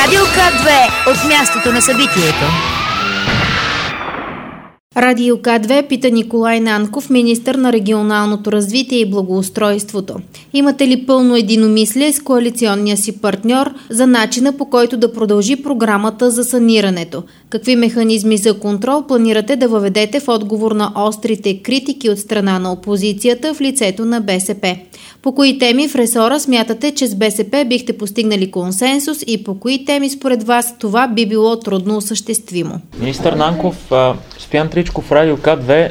Радио К2 от мястото на събитието. Радио К2 пита Николай Нанков, министър на регионалното развитие и благоустройството. Имате ли пълно единомислие с коалиционния си партньор за начина, по който да продължи програмата за санирането? Какви механизми за контрол планирате да въведете в отговор на острите критики от страна на опозицията в лицето на БСП? По кои теми в ресора смятате, че с БСП бихте постигнали консенсус и по кои теми според вас това би било трудно осъществимо? Министър Нанков, Стоян Тричков, Радио К2.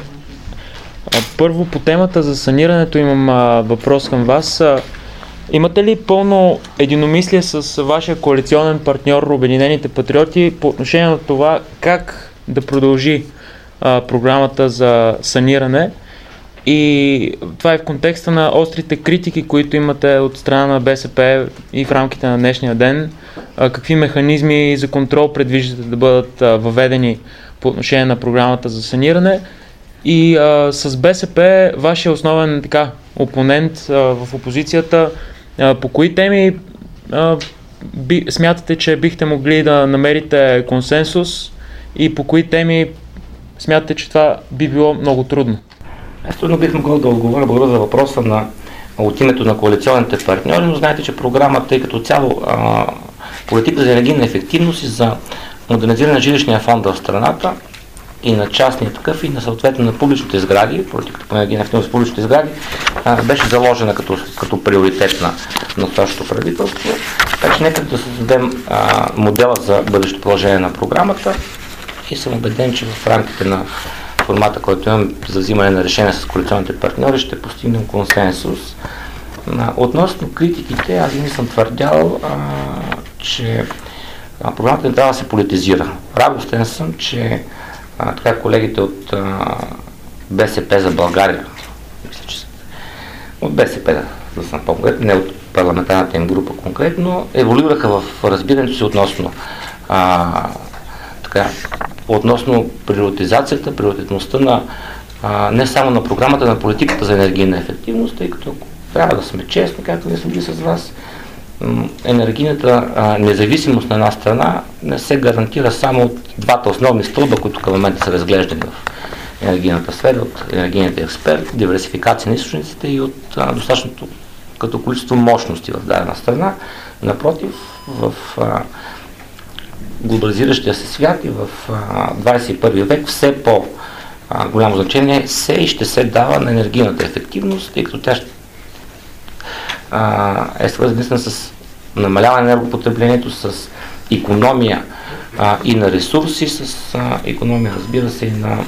Първо по темата за санирането имам въпрос към вас. Имате ли пълно единомислие с вашия коалиционен партньор Обединените патриоти по отношение на това как да продължи програмата за саниране? И това е в контекста на острите критики, които имате от страна на БСП и в рамките на днешния ден. Какви механизми за контрол предвиждате да бъдат въведени по отношение на програмата за саниране? И с БСП, вашия основен опонент в опозицията, по кои теми смятате, че бихте могли да намерите консенсус и по кои теми смятате, че това би било много трудно? Аз трудно бих могъл да отговоря благодаря за въпроса от името на коалиционните партньори, но знаете, че програмата и като цяло политика за енергийна ефективност и за модернизиране на жилищния фонд в страната и на частния такъв и на съответно на публичните сгради, политиката по енергийна ефективност в публичните сгради беше заложена като приоритет на настоящото правителство. Така че нека да създадем модела за бъдещо положение на програмата и съм убеден, че в рамките на формата, който имам за взимане на решения с коалиционните партньори, ще постигнем консенсус. Относно критиките, аз не съм твърдял, че програмата не трябва да се политизира. Радостен съм, че така колегите от БСП за България, мисля, че от БСП, да съм по-конкретно, не от парламентарната им група конкретно, еволюираха в разбирането си относно приоритизацията, приоритетността на не само на програмата, на политиката за енергийна ефективност, тъй като трябва да сме честни, както не съм ги с вас, енергийната независимост на една страна не се гарантира само от двата основни стълба, които към момента са разглеждани в енергийната сфера, от енергийните експерти, диверсификация на източниците и от достатъчното като количество мощности в дадена страна. Напротив, в глобализиращия се свят и в 21 век все по-голямо значение се и ще се дава на енергийната ефективност, тъй като тя е свързана с намаляване на енергопотреблението, с икономия и на ресурси, с икономия, разбира се, и на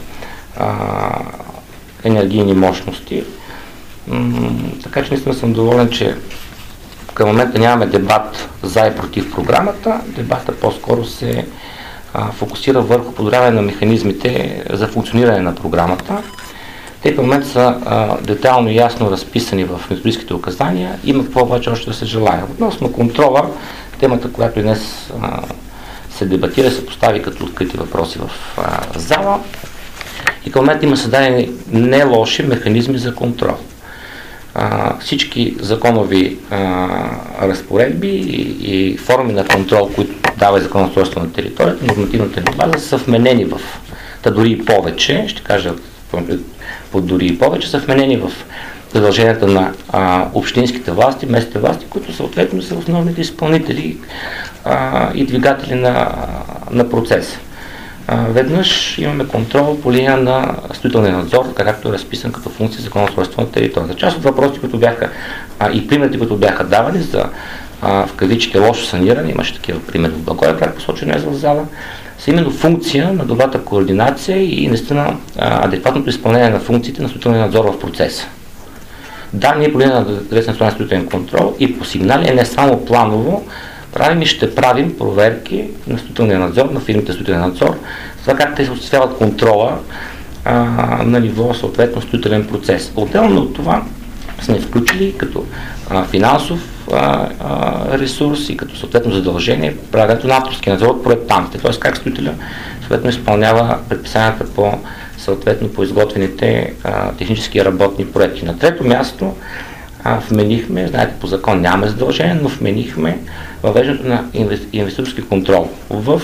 енергийни мощности. Така че наистина съм доволен, че към момента нямаме дебат за и против програмата. Дебата по-скоро се фокусира върху подобряване на механизмите за функциониране на програмата. Те в момента са детайлно и ясно разписани в методическите указания. Има какво обаче още да се желая. Относно контрола, темата, която и днес се дебатира, се постави като открити въпроси в зала. И към момента има създадени не лоши механизми за контрол. Всички законови разпоредби и форми на контрол, които дава Закон за устройство на територията, нормативната ни база са вменени дори и повече, ще кажа дори и повече, са вменени в задълженията на общинските власти, местните власти, които съответно са основните изпълнители и двигатели на процеса. Веднъж имаме контрол по линия на строителния надзор, така както е разписан като функция за Закон за устройство на територията. Част от въпросите, които бяха и примерите, които бяха давани за в кавички лошо саниране, имаше такива примери в Благоевград, посочени днес в зала, са именно функция на добрата координация и наистина адекватното изпълнение на функциите на строителния надзор в процеса. Да, ние по линия на Дирекция на строителен контрол и по сигнали, не само планово, правим и ще правим проверки на строителния надзор, на фирмите строителен надзор, за това как те се осъществяват контрола на ниво съответно строителен процес. Отделно от това сме включили като финансов ресурс и като съответно задължение правенето на авторски надзор от проектантите, т.е. как строителя съответно изпълнява предписанията по изготвените технически работни проекти. На трето място вменихме, знаете, по закон нямаме задължение, но вменихме въвеждането на инвеститорски контрол, в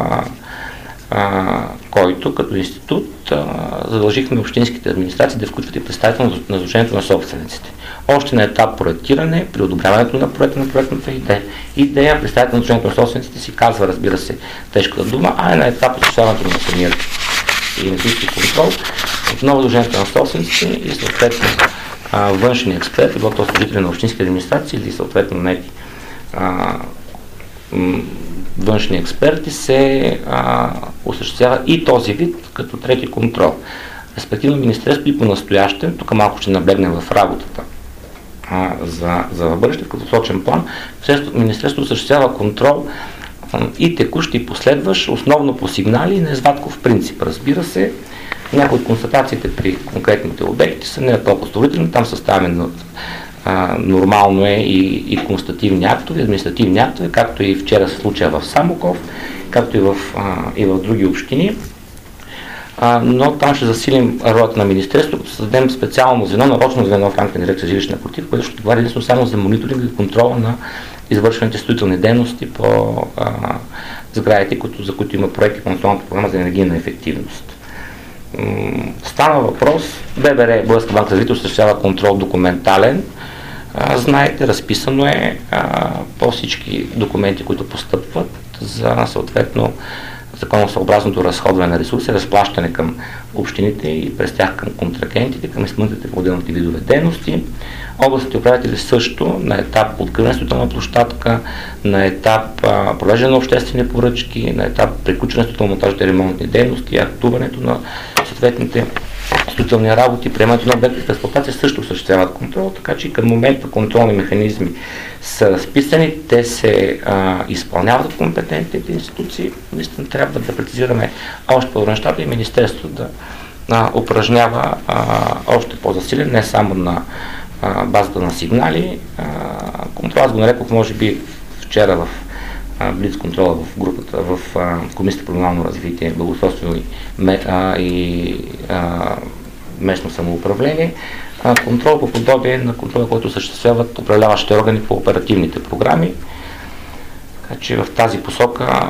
който като институт задължихме общинските администрации да включват и представително на Сдружението на собствениците. Още на етап проектиране, при одобряването на проектната идея, представител на Сдружението на собствениците си казва, разбира се, тежката дума, а е на етап осъществяването на самия инвеститорски контрол, отново Сдружението на собствениците и съответно външни експерти, било то служители на общински администрации или съответно нети външни експерти се осъществява и този вид като трети контрол. Респективно Министерството и по-настоящем, тук малко ще наблегнем в работата за бъдеще, в краткосрочен план, Министерството осъществява контрол и текущ и последващ, основно по сигнали и на извадков принцип. Разбира се, някои от констатациите при конкретните обекти са не толкова строителни, там съставяме нормално е и констативни актове, административни актове, както и вчера се случая в Самоков, както и в други общини. Но там ще засилим ролята на Министерството, като създадем специално звено, нарочно звено в рамките на дирекция жилищна политика, което ще отговаря единствено само за мониторинг и контрола на извършваните строителни дейности по сградите, за които има проекти по Националната програма за енергийна ефективност. Стана въпрос, ББР, Българска банка за развитие, осъществява контрол документален. Знаете, разписано е по всички документи, които постъпват за съответно законосъобразното разходване на ресурси, разплащане към общините и през тях към контрагентите, към изпълнителите по отделните видове дейности. Областните управители също на етап откриване строителна площадка, на етап провеждане на обществени поръчки, на етап приключване строително-монтажните ремонтни дейности, актуването на съответните строителни работи, приемането на обекти в експлоатация също осъществяват контрол, така че към момента контролни механизми са разписани, те се изпълняват от компетентните институции. Наистина трябва да прецизираме още по-нещата и Министерството да упражнява още по-засилен, не само на базата на сигнали. Контрол, аз го нарекох, може би вчера в блиц контрола в групата, в Комисията по регионално развитие, благоустройство и местно самоуправление. Контрол по подобие на контрола, който осъществяват управляващите органи по оперативните програми. Така че в тази посока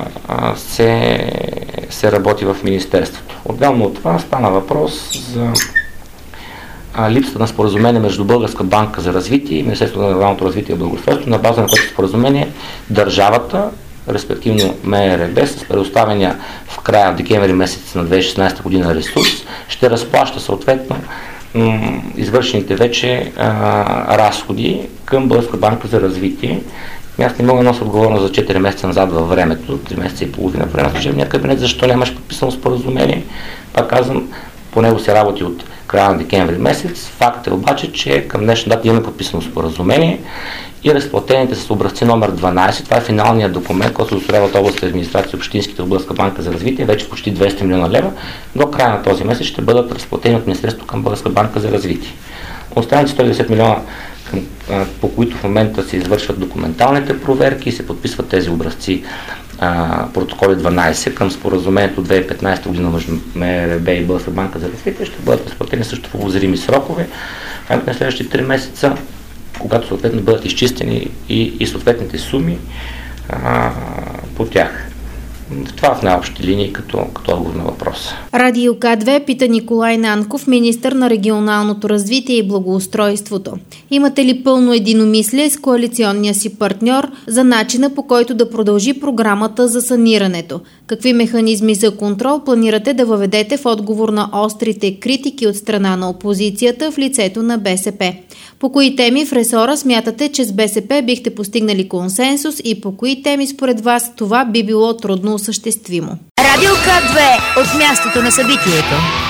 се работи в Министерството. Отделно от това стана въпрос за липсата на споразумение между Българска банка за развитие и Министерството на регионалното развитие и благоустройство, на база на което споразумение държавата, респективно МРРБ, с предоставения в края декември месец на 2016 година ресурс, ще разплаща съответно извършените вече разходи към Българска банка за развитие. Аз не мога да нося отговорност за 4 месеца назад във времето, 3 месеца и половина време на служебния кабинет, защо нямаш подписано споразумение. Пак казвам, по него се работи от края на декември месец. Факт е обаче, че към днешна дата имаме подписано споразумение и разплатените с образци номер 12, това е финалният документ, който удостоверява от областната администрация, общинските от Българска банка за развитие, вече почти 200 милиона лева, до края на този месец ще бъдат разплатени от Министерството към Българска банка за развитие. Останалите 110 милиона, по които в момента се извършват документалните проверки и се подписват тези образци, протоколи 12 към споразумението 2015 година между МРРБ и Българска банка за развитие, ще бъдат разплатени също в обозрими срокове в рамките на следващите 3 месеца, когато съответно бъдат изчистени и съответните суми по тях. Това в най-общи линии като отговор на въпроса. Радио К2 пита Николай Нанков, министър на регионалното развитие и благоустройството. Имате ли пълно единомислие с коалиционния си партньор за начина, по който да продължи програмата за санирането? Какви механизми за контрол планирате да въведете в отговор на острите критики от страна на опозицията в лицето на БСП? По кои теми в ресора смятате, че с БСП бихте постигнали консенсус и по кои теми според вас това би било трудно осъществимо? Радио К2 от мястото на събитието.